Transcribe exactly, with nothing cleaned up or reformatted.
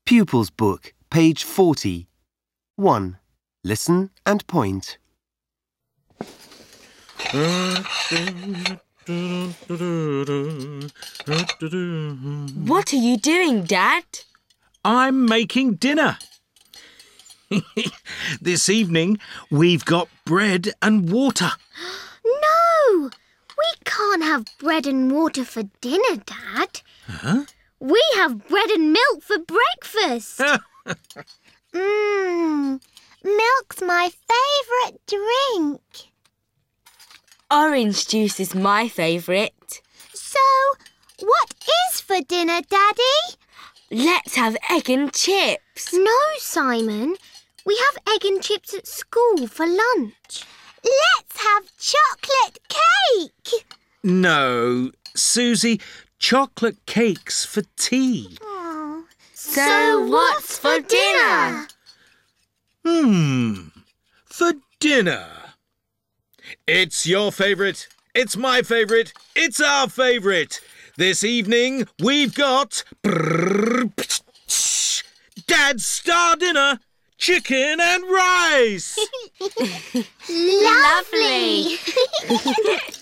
Pupils Book, page forty. one. Listen and point. What are you doing, Dad? I'm making dinner. This evening, we've got bread and water. No! We can't have bread and water for dinner, Dad. Huh? We have bread and milk for breakfast. Mmm, milk's my favourite drink. Orange juice is my favourite. So, what is for dinner, Daddy? Let's have egg and chips. No, Simon. We have egg and chips at school for lunch. Let's have chocolate cake. No, Susie, chocolate cakes for tea. Oh. So, so what's for dinner? Hmm, for dinner. It's your favourite, it's my favourite, it's our favourite. This evening we've got Dad's star dinner, chicken and rice. Lovely.